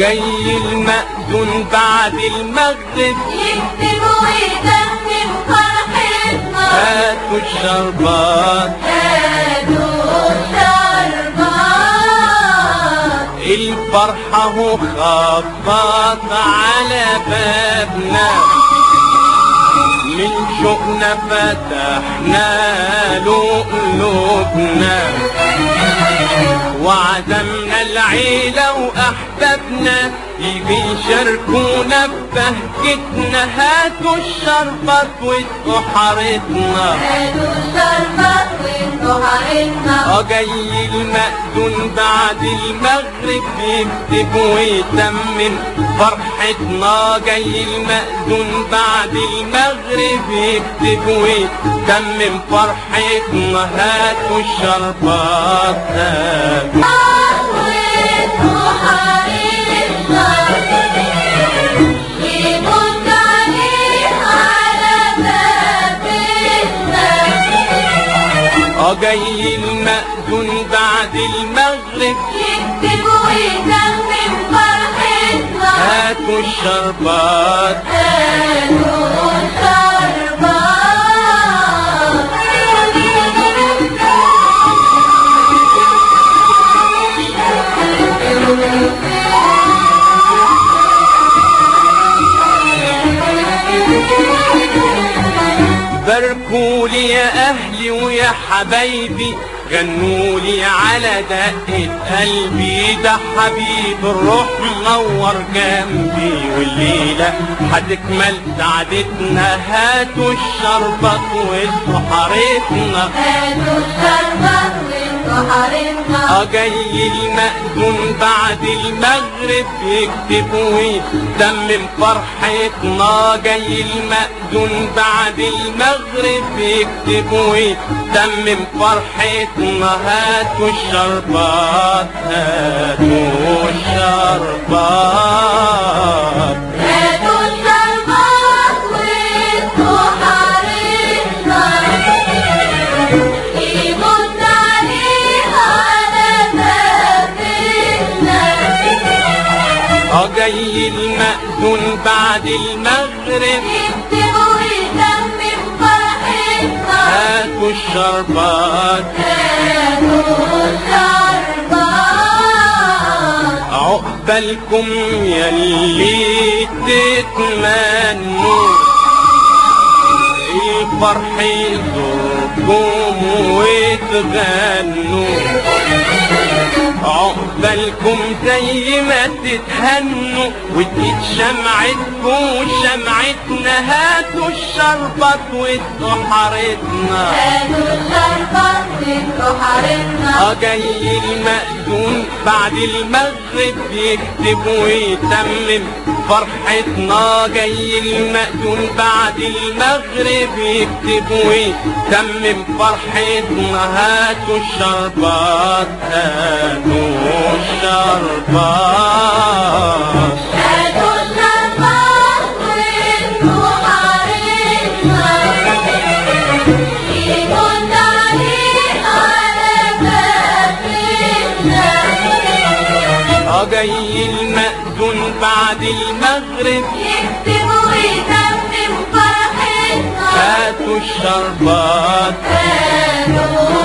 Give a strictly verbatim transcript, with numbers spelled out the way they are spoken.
جاي المأذون بعد المغرب يكتب ويتمم فرحتنا. هاتوا الشربات هاتوا الشربات، الفرحة هو خبط على بابنا، من شوقنا فتحنا له قلوبنا، وعزمنا العيلة وأحبابنا يجي يشاركونا في بهجتنا. هاتوا الشربات واسقوا حارتنا. هاتوا الشربات واسقوا حارتنا. اه جاي المأذون بعد المغرب يكتب ويتمم فرحتنا. جاي المأذون بعد المغرب يكتب ويتمم فرحتنا. هاتوا الشربات هاتوا واسقوا حارتنا، يمد عليه على بابنا. اه جاي المأذون بعد المغرب يكتب ويتمم فرحتنا. هاتوا الشربات هاتوا الشربات. باركولي يا اهلي ويا حبايبي، غنولي على دقة قلبي، ده حبيب الروح منور جنبي، والليلة هتكمل سعادتنا. هاتوا الشربات واسقوا حارتنا. هاتوا الشربات واسقوا حارتنا. اه جاي المأذون بعد المغرب يكتب ويتمم فرحتنا. جاي المأذون بعد المغرب يكتب ويتمم فرحتنا. هاتوا الشربات هاتوا الشربات. هاتوا الشربات واسقوا حارتنا، يمد عليه على بابنا. اه جاي المأذون بعد المغرب يكتب ويتمم فرحتنا. هاتوا الشربات هاتوا الشربات، عقبالكم يلي تتمنوا الفرح يزوركم وتغنوا. عقبالكم زي ما تتهنوا وتقيد شمعتكم وشمعتنا. هاتوا الشربات واسقوا حارتنا. هاتوا الشربات واسقوا حارتنا. اه جاي المأذون بعد المغرب يكتب ويتمم فرحتنا. جاي المأذون بعد المغرب يكتب ويتمم فرحتنا. هاتوا الشربات هاتوا الشربات. هاتوا الشربات واسقوا حارتنا، يمد عليه على بابنا. اه جاي المأذون بعد المغرب يكتب ويتمم فرحتنا. هاتوا الشربات هاتوا